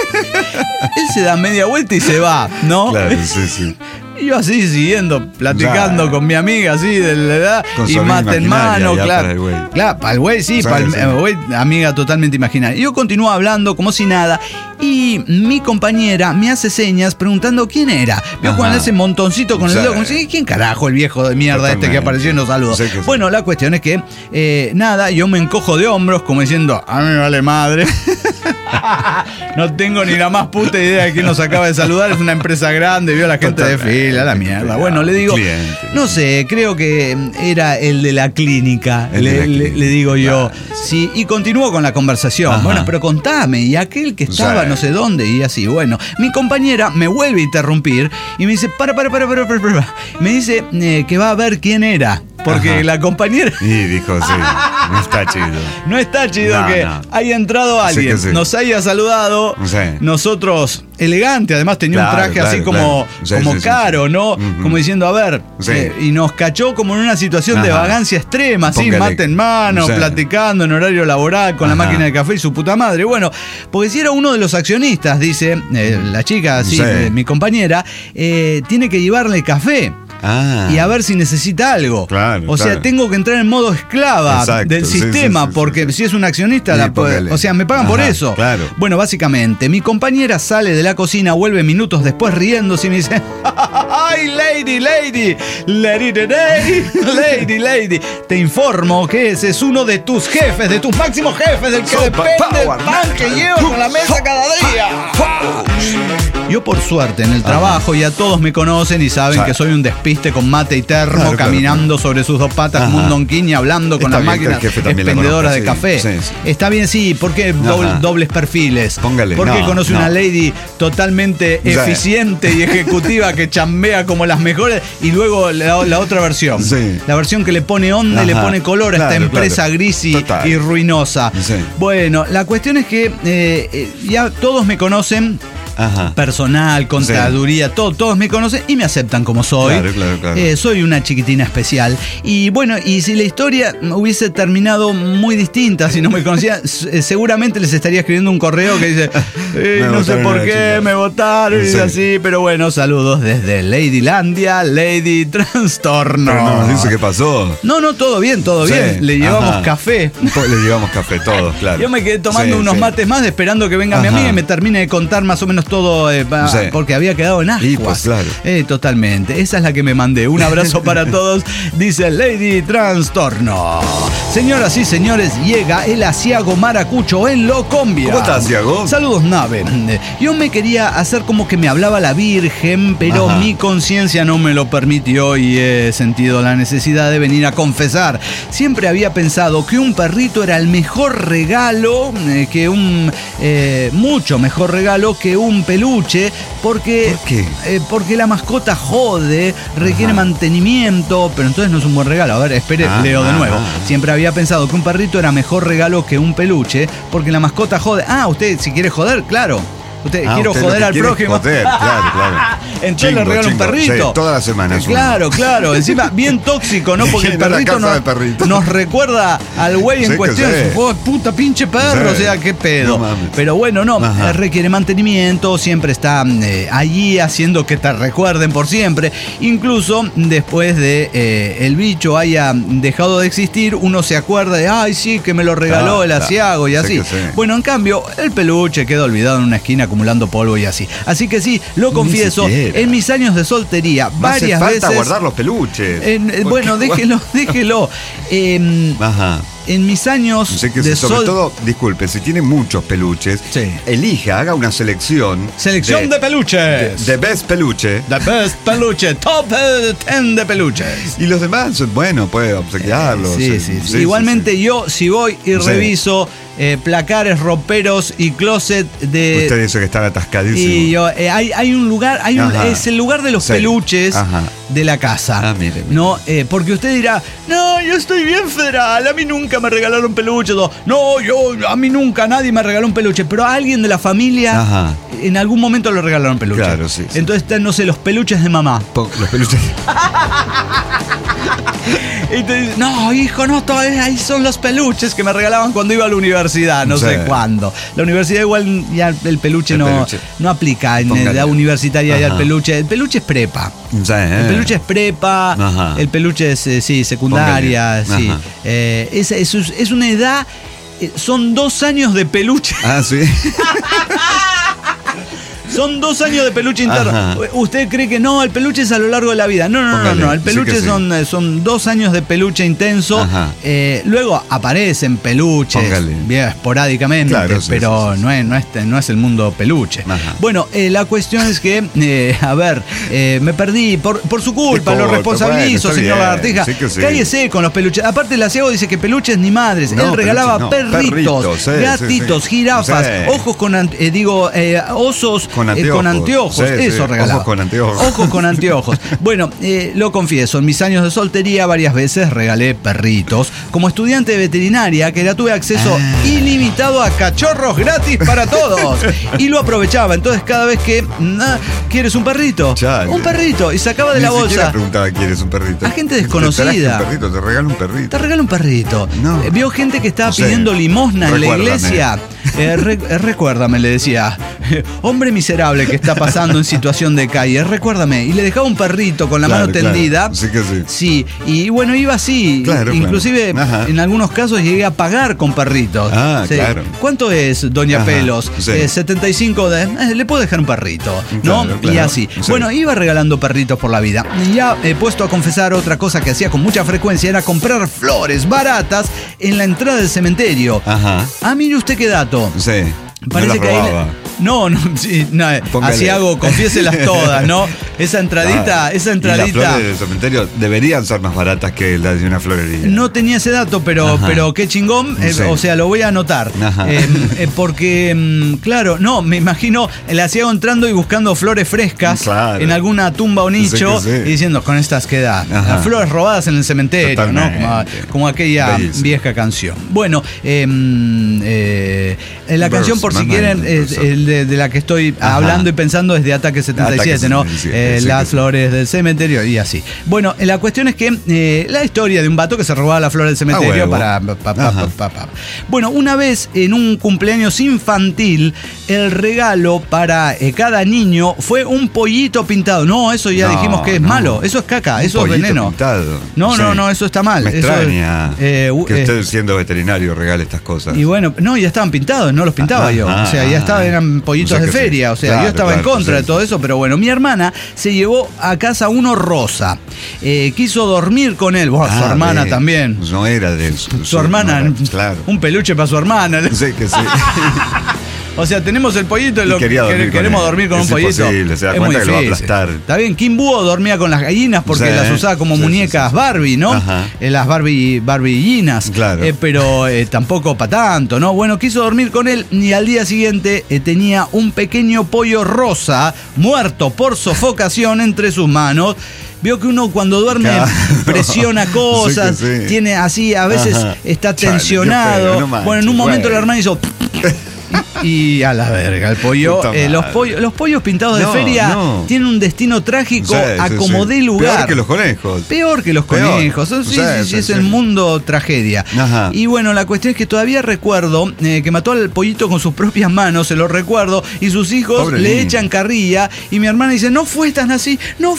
Él se da media vuelta y se va, ¿no? Claro, sí. Y yo así siguiendo, platicando con mi amiga así de la edad y mate en mano, claro. Para el güey, para el güey, amiga totalmente imaginaria. Yo continúo hablando como si nada y mi compañera me hace señas preguntando quién era. Veo cuando hace montoncito con el dedo, como si, ¿quién carajo el viejo de mierda que apareció y nos saludó? Bueno, la cuestión es que, nada, yo me encojo de hombros como diciendo, a mí me vale madre. No tengo ni la más puta idea de quién nos acaba de saludar. Es una empresa grande, vio a la gente de fila, la mierda. Bueno, le digo, no sé, creo que era el de la clínica, le digo yo. Sí, y continúo con la conversación. Bueno, pero contame, y aquel que estaba no sé dónde, y así. Bueno, mi compañera me vuelve a interrumpir y me dice, para. Me dice que va a ver quién era. Porque la compañera...
Y dijo, no está chido.
No está chido haya entrado alguien, nos haya saludado, nosotros, elegante, además tenía un traje así como caro, ¿no? Como diciendo, a ver, y nos cachó como en una situación de vagancia extrema, así, mate en mano, platicando en horario laboral con la máquina de café y su puta madre. Bueno, porque si era uno de los accionistas, dice la chica, así, mi compañera, tiene que llevarle café. Y a ver si necesita algo. O sea, tengo que entrar en modo esclava del sistema, porque si es un accionista, o sea, me pagan por eso. Bueno, básicamente, mi compañera sale de la cocina, vuelve minutos después riéndose y me dice, ¡ay, lady! Te informo que ese es uno de tus jefes, de tus máximos jefes, del que depende el pan que llevas a la mesa cada día. Yo por suerte en el trabajo ya todos me conocen y saben que soy un despiste con mate y termo, caminando sobre sus dos patas como un donquín y hablando con las máquinas expendedoras de café. Sí. Está bien, sí, ¿por qué dobles perfiles?
Póngale.
Porque conoce una lady totalmente eficiente y ejecutiva que chambea como las mejores, y luego la otra versión. Sí. La versión que le pone onda y le pone color a esta empresa gris y ruinosa. Sí. Bueno, la cuestión es que ya todos me conocen. Personal, contaduría, todos me conocen y me aceptan como soy. Claro. Soy una chiquitina especial. Y bueno, y si la historia hubiese terminado muy distinta, si no me conocían, seguramente les estaría escribiendo un correo que dice no sé por qué me votaron y así, pero bueno, saludos desde Ladylandia, Lady Trastorno.
Pero no nos dice qué pasó.
No, todo bien. Le llevamos café.
Le llevamos café, todos, claro.
Yo me quedé tomando unos mates más esperando que venga mi amiga y me termine de contar más o menos todo, porque había quedado en ascuas.
Pues, claro.
Totalmente. Esa es la que me mandé. Un abrazo para todos, dice Lady Trastorno. Señoras y señores, llega el asiago maracucho en Locombia.
¿Cómo estás, asiago?
Saludos, nave. Yo me quería hacer como que me hablaba la Virgen, pero mi conciencia no me lo permitió y he sentido la necesidad de venir a confesar. Siempre había pensado que un perrito era el mejor regalo, mucho mejor regalo que un peluche, porque,
¿por qué?
Porque la mascota jode, requiere mantenimiento, pero entonces no es un buen regalo. A ver, espere, leo de nuevo. Siempre había pensado que un perrito era mejor regalo que un peluche, porque la mascota jode. Usted si quiere joder, claro. Quiero joder al prójimo.
Joder, claro.
Entonces le regalo un perrito.
Sí, todas las semanas.
Claro. Encima, bien tóxico, ¿no? Porque el perrito nos recuerda al güey en cuestión. Puta pinche perro, o sea, qué pedo. No, pero bueno, requiere mantenimiento, siempre está allí haciendo que te recuerden por siempre. Incluso después de el bicho haya dejado de existir, uno se acuerda de, ay, sí, que me lo regaló el asiago y así. Bueno, en cambio, el peluche queda olvidado en una esquina acumulando polvo y así. Así que sí, lo confieso, en mis años de soltería, varias veces...
falta guardar los peluches.
Bueno, déjelo. En mis años
sobre todo, disculpe, si tiene muchos peluches, elija, haga una selección.
Selección de peluches.
The best peluche.
The best peluche. Top 10 de peluches.
Y los demás, bueno, puede obsequiarlos.
Sí. Igualmente yo, si voy y reviso placares, roperos y closet de...
Usted dice que están atascadísimos.
Y yo, hay un lugar, es el lugar de los peluches de la casa.
Mire.
¿No? Porque usted dirá, no, yo estoy bien federal, a mí nunca me regalaron peluches. No, a mí nunca nadie me regaló un peluche, pero a alguien de la familia en algún momento le regalaron peluches.
Claro, sí.
Entonces están, no sé, los peluches de mamá.
Los peluches...
Y te dice, no, hijo, no, todavía ahí son los peluches que me regalaban cuando iba a la universidad, no sé cuándo. La universidad igual ya el peluche no aplica en la edad universitaria ya el peluche. El peluche es prepa. El peluche es prepa, el peluche es secundaria, es una edad, son 2 años de peluche.
Sí.
Son 2 años de peluche interno. ¿Usted cree que no? El peluche es a lo largo de la vida. No. El peluche son 2 años de peluche intenso. Luego aparecen peluches bien esporádicamente, pero no es el mundo peluche. Bueno, la cuestión es que, me perdí por su culpa, lo responsabilizo, señor Lagartija. Cállese con los peluches. Aparte, el asiago dice que peluches ni madres. Él regalaba perritos, gatitos, jirafas, ojos con osos con anteojos. Eso regalaba. Ojos con anteojos. Bueno, lo confieso, en mis años de soltería varias veces regalé perritos. Como estudiante de veterinaria, que ya tuve acceso ilimitado a cachorros gratis para todos. Y lo aprovechaba. Entonces, cada vez que ¿quieres un perrito? Un perrito. Y sacaba de la bolsa. Ni siquiera
preguntaba, ¿quieres un perrito?
A gente desconocida.
Te regalo un perrito.
Te regalo un perrito. Vio gente que estaba pidiendo limosna en la iglesia. Recuérdame, le decía. Hombre miserable que está pasando en situación de calle, recuérdame. Y le dejaba un perrito con la mano tendida.
Sí que sí.
Sí, y bueno, iba así. Inclusive, en algunos casos llegué a pagar con perritos.
Claro.
¿Cuánto es, doña Pelos? 75 le puedo dejar un perrito, ¿no? Y así. Bueno, iba regalando perritos por la vida. Y ya he puesto a confesar otra cosa que hacía con mucha frecuencia, era comprar flores baratas en la entrada del cementerio. Mire usted qué dato. Parece que ahí. No, sí, no, así hago, confiéselas todas, ¿no? Esa entradita.
Y las flores del cementerio deberían ser más baratas que las de una florería.
No tenía ese dato, pero qué chingón. Sí. O sea, lo voy a anotar. Porque, claro, no, me imagino el asiago entrando y buscando flores frescas en alguna tumba o nicho y diciendo, con estas queda. Las flores robadas en el cementerio, totalmente, ¿no? Como aquella vieja canción. Bueno, la canción, por si quieren, de la que estoy hablando y pensando es de Ataque 77, ¿no? Las flores del cementerio y así. Bueno, la cuestión es que la historia de un vato que se robaba las flores del cementerio Bueno, una vez en un cumpleaños infantil, el regalo para cada niño fue un pollito pintado. No, eso ya dijimos que es malo. Eso es caca, eso es veneno.
Pintado.
No, eso está mal.
Me extraña que usted, siendo veterinario, regale estas cosas.
Y bueno, no, ya estaban pintados, no los pintaba yo. O sea, ya eran pollitos de feria. O sea, yo estaba en contra de todo eso, pero bueno, mi hermana se llevó a casa uno rosa. Quiso dormir con él. Su hermana también.
No era de
su hermana. Claro. Un peluche para su hermana.
Sí, que sí.
O sea, tenemos el pollito y queremos dormir con un pollito.
Imposible, se da cuenta que lo va a aplastar.
Está bien, Kim Búho dormía con las gallinas porque las usaba como muñecas Barbie, ¿no? Las Barbillinas.
Claro.
Pero tampoco para tanto, ¿no? Bueno, quiso dormir con él y al día siguiente tenía un pequeño pollo rosa muerto por sofocación entre sus manos. Veo que uno cuando duerme presiona cosas, tiene así, a veces está tensionado. Bueno, en un momento la hermana hizo... Y a la verga, el pollo. Los pollos pintados de feria tienen un destino trágico a como dé lugar.
Peor que los conejos.
Peor que los conejos. Sí, es el mundo tragedia. Y bueno, la cuestión es que todavía recuerdo que mató al pollito con sus propias manos, se lo recuerdo, y sus hijos le echan carrilla. Y mi hermana dice, no fue tan así.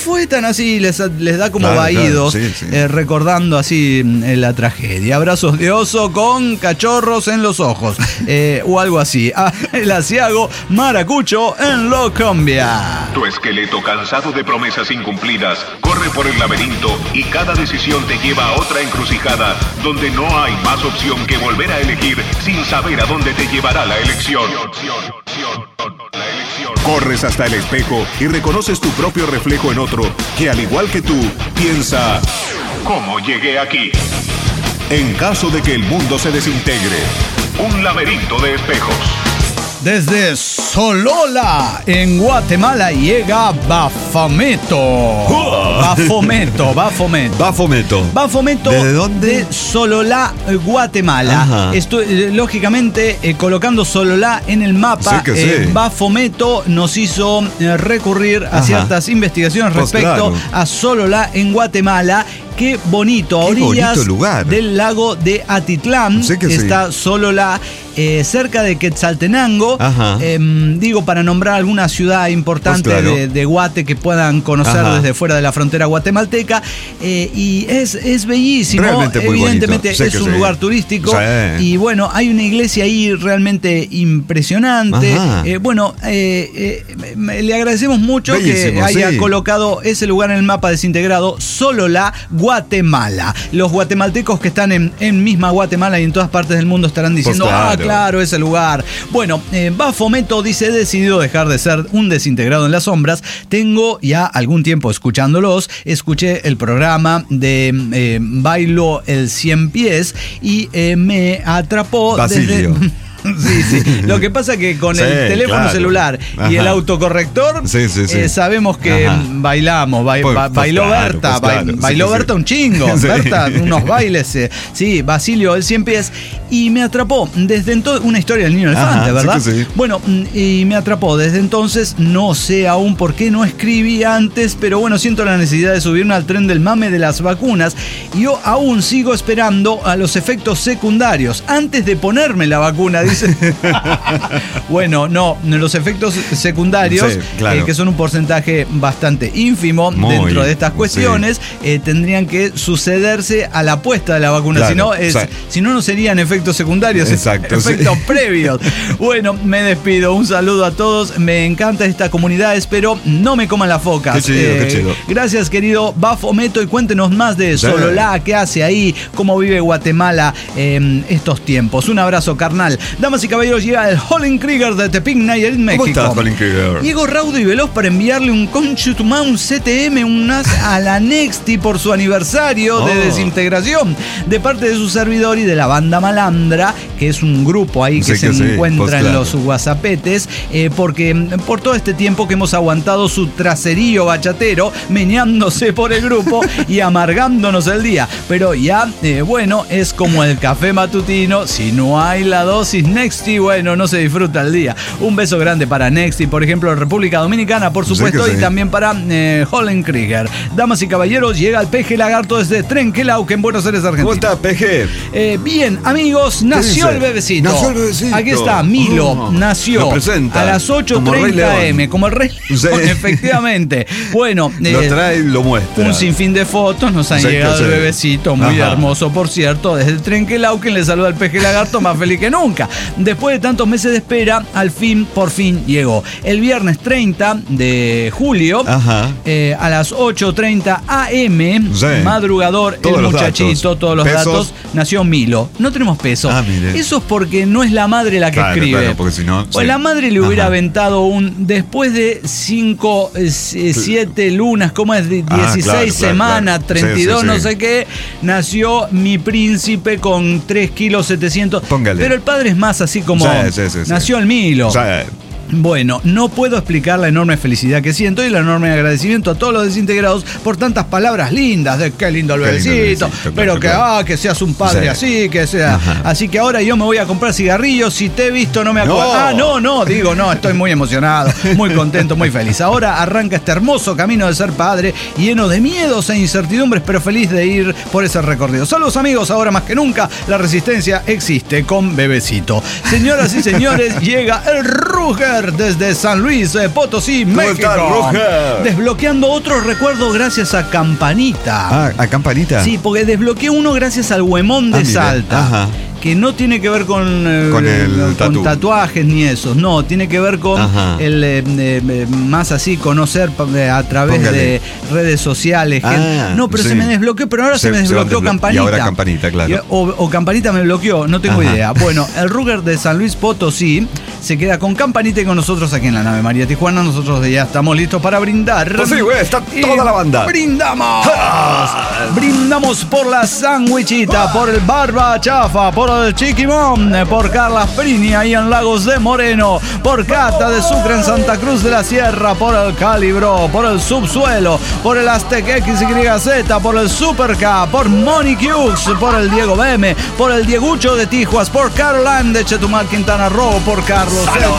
Les da como vaídos, recordando así la tragedia. Abrazos de oso con cachorros en los ojos. O algo así. El asiago Maracucho en Locombia.
Tu esqueleto cansado de promesas incumplidas corre por el laberinto y cada decisión te lleva a otra encrucijada donde no hay más opción que volver a elegir sin saber a dónde te llevará la elección. Corres hasta el espejo y reconoces tu propio reflejo en otro que, al igual que tú, piensa: ¿cómo llegué aquí? En caso de que el mundo se desintegre, un laberinto de espejos.
Desde Solola, en Guatemala, llega Bafometo. Bafometo.
¿Desde dónde?
De Sololá, Guatemala. Estoy, lógicamente, colocando Sololá en el mapa. Bafometo nos hizo recurrir a ciertas investigaciones respecto a Sololá en Guatemala. Qué bonito, a orillas del lago de Atitlán. Está Sololá, cerca de Quetzaltenango. Digo, para nombrar alguna ciudad importante de Guate que puedan conocer desde fuera de la frontera guatemalteca. Y es bellísimo. Evidentemente es un lugar turístico. Y bueno, hay una iglesia ahí realmente impresionante. Le agradecemos mucho que haya colocado ese lugar en el mapa desintegrado, Sololá, Guatemala. Los guatemaltecos que están en misma Guatemala y en todas partes del mundo estarán diciendo, claro, ese lugar. Bueno, Bafometo dice, he decidido dejar de ser un desintegrado en las sombras. Tengo ya algún tiempo escuchándolos. Escuché el programa de Bailo el 100 pies y me atrapó
Basilio.
Sí. Lo que pasa que con el teléfono celular y el autocorrector sabemos que bailamos. Bailó Berta. Bailó Berta un chingo. Berta, unos bailes. Basilio, el 100 pies. Y me atrapó. Desde entonces, una historia del niño elefante, ¿verdad? Bueno, y me atrapó. Desde entonces, no sé aún por qué no escribí antes, pero bueno, siento la necesidad de subirme al tren del mame de las vacunas. Y yo aún sigo esperando a los efectos secundarios antes de ponerme la vacuna, dice. Bueno, no, los efectos secundarios, que son un porcentaje bastante ínfimo dentro de estas cuestiones, tendrían que sucederse a la puesta de la vacuna. Si no serían efectos secundarios, efectos previos. Bueno, me despido. Un saludo a todos. Me encanta esta comunidad. Espero no me coman las focas.
Qué chido.
Gracias, querido Bafometo. Y cuéntenos más de Sololá, qué hace ahí, cómo vive Guatemala en estos tiempos. Un abrazo, carnal. Damas y caballeros, llega el Holland Krieger de Tepic Nayarit, México.
¿Cómo estás, Holland Krieger?
Llego raudo y veloz para enviarle un conchutumá, un CTM, un NAS a la Nexti por su aniversario de desintegración, de parte de su servidor y de la banda Malandra, que es un grupo ahí que se encuentra en los WhatsAppetes, porque por todo este tiempo que hemos aguantado su traserío bachatero, meneándose por el grupo y amargándonos el día. Pero ya, bueno, es como el café matutino, si no hay la dosis Nexti, bueno, no se disfruta el día. Un beso grande para Nexti, por ejemplo, en República Dominicana, por supuesto, y también para Holland Krieger. Damas y caballeros, llega el Peje Lagarto desde Trenquelauque, en Buenos Aires, Argentina.
¿Cómo está, Peje?
Bien, amigos, nació el bebecito.
Nació el bebecito.
Aquí está, Milo, nació a las 8:30 am, como el Rey León, efectivamente. Bueno,
lo trae y lo muestra.
Un sinfín de fotos, nos han llegado el bebecito, muy hermoso, por cierto, desde el Trenquelauque, le saluda al Peje Lagarto, más feliz que nunca. Después de tantos meses de espera, al fin, por fin llegó. El viernes 30 de julio, a las 8:30 am, madrugador, todos el muchachito, todos los datos, nació Milo. No tenemos peso. Eso es porque no es la madre la que escribe.
Claro, porque si no,
pues la madre le hubiera aventado un, después de 5, 7 lunas, ¿cómo es? 16 semanas, 32, no sé qué, nació mi príncipe con 3 kilos 700.
Póngale.
Pero el padre es más así como nació el Milo. Bueno, no puedo explicar la enorme felicidad que siento y el enorme agradecimiento a todos los desintegrados por tantas palabras lindas de qué lindo el bebecito, pero que seas un padre así, que sea. Así que ahora yo me voy a comprar cigarrillos. Si te he visto, no me acuerdo. No, estoy muy emocionado, muy contento, muy feliz. Ahora arranca este hermoso camino de ser padre, lleno de miedos e incertidumbres, pero feliz de ir por ese recorrido. Saludos, amigos, ahora más que nunca la resistencia con bebecito. Señoras y señores, llega el Ruger desde San Luis Potosí, México. Desbloqueando otro recuerdo gracias a Campanita.
¿A Campanita?
Sí, porque desbloqueé uno gracias al Huemón de Salta. Que no tiene que ver con tatuajes ni esos, no, tiene que ver con el más así, conocer a través de redes sociales. No, pero se me desbloqueó, pero ahora se me desbloqueó Campanita.
Y ahora Campanita, claro.
O Campanita me bloqueó, no tengo idea. Bueno, el Ruger de San Luis Potosí se queda con Campanita y con nosotros aquí en la nave María Tijuana. Nosotros ya estamos listos para brindar.
Pues sí, güey, está toda la banda.
¡Brindamos! Brindamos por la sandwichita, por el Barba Chafa, por el Chiquimón, por Carla Sprini ahí en Lagos de Moreno, por Cata de Sucre en Santa Cruz de la Sierra, por el Calibro, por el Subsuelo, por el Aztec XYZ, por el Super K, por Monique Hughes, por el Diego BM, por el Diegucho de Tijuas, por Caroline de Chetumal, Quintana Roo, por Carlos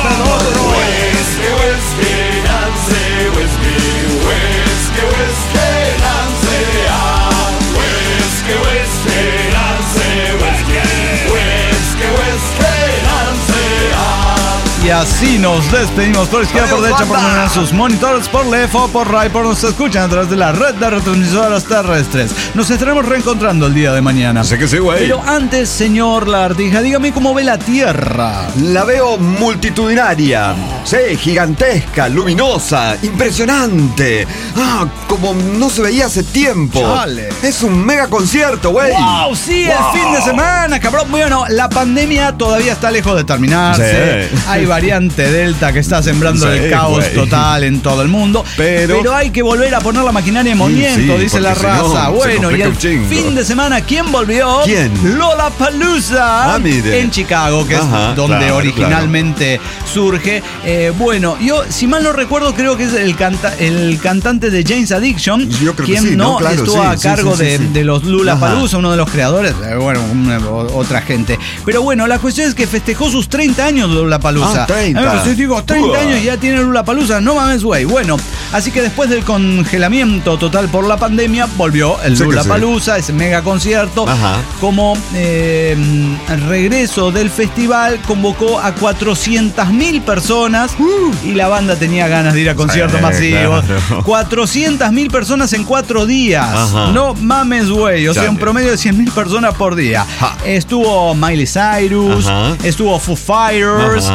Y así nos despedimos por izquierda, por derecha, por mañana, sus monitores, por Lefo, por Ray, por nos escuchan a través de la red de retransmisoras terrestres. Nos estaremos reencontrando el día de mañana.
Sé que sí, güey.
Pero antes, señor Lagartija, dígame cómo ve la Tierra.
La veo multitudinaria, sí, gigantesca, luminosa, impresionante. Como no se veía hace tiempo.
Chale.
Es un mega concierto, güey.
¡Wow! Sí, el fin de semana, cabrón. Bueno, la pandemia todavía está lejos de terminarse. Sí. Hay variante Delta que está sembrando el caos total en todo el mundo. Pero hay que volver a poner la maquinaria en movimiento, dice la raza. Bueno, y el fin de semana, ¿quién volvió?
¿Quién?
Lollapalooza en Chicago, que es donde originalmente surge. Bueno, yo, si mal no recuerdo, creo que es el cantante de Jane's Addiction, quien estuvo a cargo de los Lollapalooza, uno de los creadores, otra gente. Pero bueno, la cuestión es que festejó sus 30 años de Lollapalooza. 30. Digo, 30 años ya tiene Lollapalooza, no mames, güey. Bueno, así que después del congelamiento total por la pandemia, volvió el Lollapalooza, ese mega concierto. Como regreso del festival, convocó a 400.000 personas y la banda tenía ganas de ir a conciertos masivos. 400.000 personas en 4 días. No mames, güey. O sea, un promedio de 100.000 personas por día. Estuvo Miley Cyrus, estuvo Foo Fighters, estuvo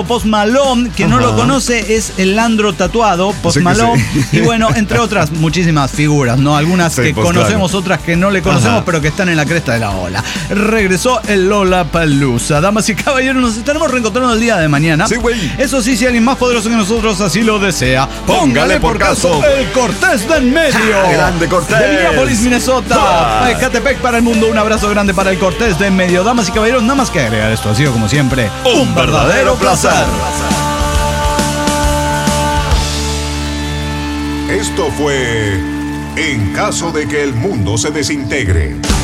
grupo Post Malone. Quien no lo conoce es el Landro tatuado, Post Malone. Sí. Y bueno, entre otras muchísimas figuras, ¿no? Algunas que conocemos, claro. Otras que no le conocemos, pero que están en la cresta de la ola. Regresó el Lollapalooza. Damas y caballeros, nos estaremos reencontrando el día de mañana.
Sí, güey.
Eso sí, si alguien más poderoso que nosotros así lo desea, póngale por caso el Cortés de en medio.
Grande Cortés.
De Minneapolis, Minnesota. Ecatepec para el mundo. Un abrazo grande para el Cortés de en medio. Damas y caballeros, nada más que agregar. Esto ha sido, como siempre, un verdadero placer.
Esto fue En caso de que el mundo se desintegre.